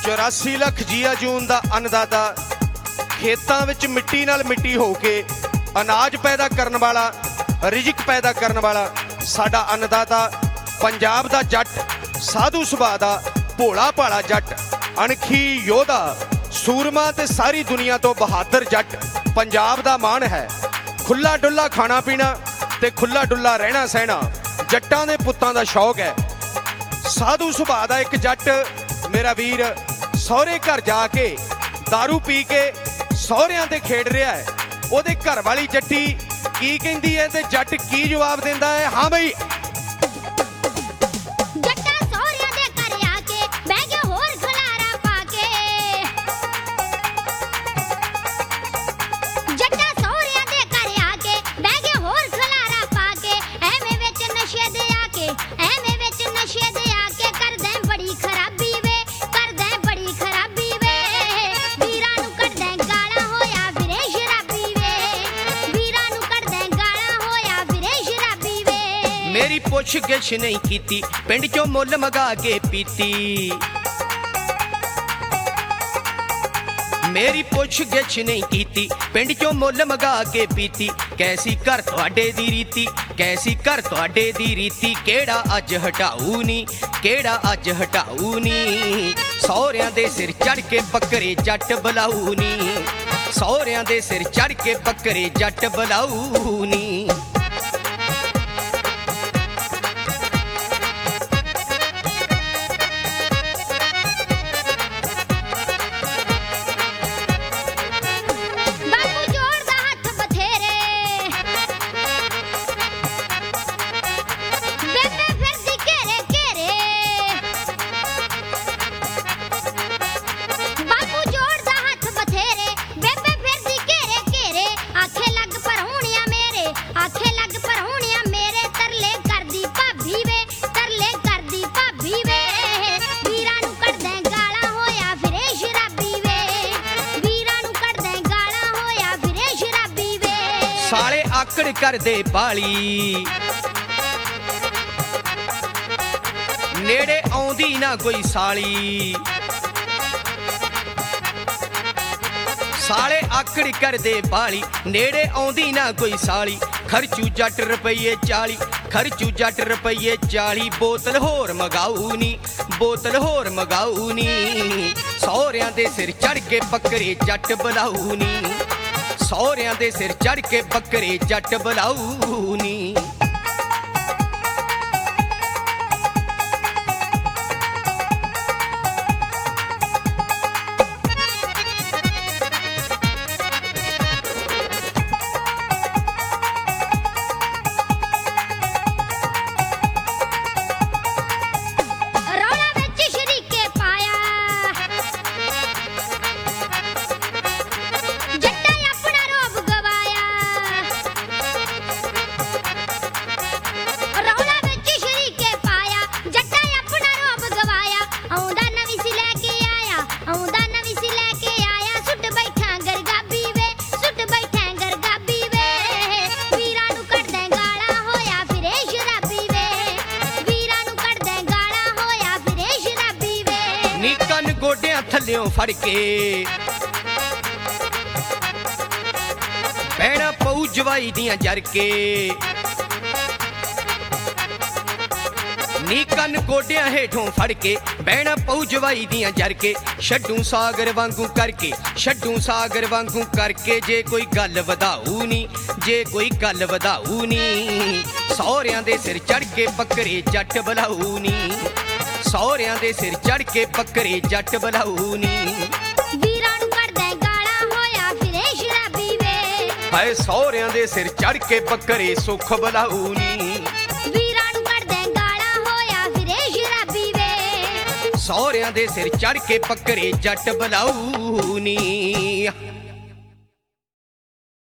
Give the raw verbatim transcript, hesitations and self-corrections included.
चौरासी लख जीआ जून का अन्नदाता, खेतों विच मिट्टी नाल मिट्टी हो के अनाज पैदा करने वाला, रिजिक पैदा करने वाला साडा अन्नदाता, पंजाब दा जट, साधु सुभा दा भोला भाला जट, अणखी योधा, सूरमा ते सारी दुनिया तो बहादुर जट पंजाब दा मान है। खुला डुला खाना पीना ते खुला डुला रहना सहना जट्टां दे पुत्तां दा शौक है। साधु सुभा दा एक जट मेरा वीर सौहरे घर जाके दारू पी के सौहरियां ते खेड रहा है। ओहदे घर वाली जट्टी की कहंदी है ते जट की जवाब दिंदा है? हाँ बई मेरी पुछ गिछ नहीं कीती, पिंड चों मुल मंगा के पीती। मेरी पुछ गिछ नहीं कीती, पिंड चों मुल मंगा के पीती। कैसी घर तुहाडे दी रीति, कैसी घर तुहाडे दी रीति, केड़ा अज हटाऊ नी, केड़ा अज हटाऊ नी। सौहरियां दे सिर चढ़ के बकरे जट बुलाऊ नी, सौहरियां दे सिर चढ़ के बकरे जट बुलाऊ नी। साले आकड़ कर दे बाली, नेड़े आउंदी ना कोई साली। साले आकड़ कर दे बाली, नेड़े आउंदी ना कोई साली। खर्चू जट रुपये चाली, खर्चू जट रुपये चाली। बोतल होर मगाऊ नी, बोतल होर मगाऊ नी। सौहरियां दे सिर चढ़ के बकरे जट बुलाऊ नी, सौहरियां दे सिर चढ़ के बकरे जट बुलाऊ नी। गोडियां थल्लियों फड़ के पैना पऊ जवाई दियां जर के। नी कन गोडियां हेठों फड़ के बहना पऊ जवाई दियां जर के। छड्डू सागर वांगू करके, छड्डू सागर वांगू करके। जे कोई गल वधाऊ नी, जे कोई गल वधाऊ नी। सौहरियां दे सिर चढ़ के बकरे जट बुलाऊ नी, सौहरियां दे सिर चढ़ के बकरे जट बुलाऊ नी। वीरां नूं कढदे गालां होया फिरे शराबी वे, हाय सौहरियां दे सिर चढ़ के बकरे सुख बुलाऊ नी। वीरां नूं कढदे गालां होया फिरे शराबी वे, सौहरियां दे सिर चढ़ के बकरे जट बुलाऊ नी।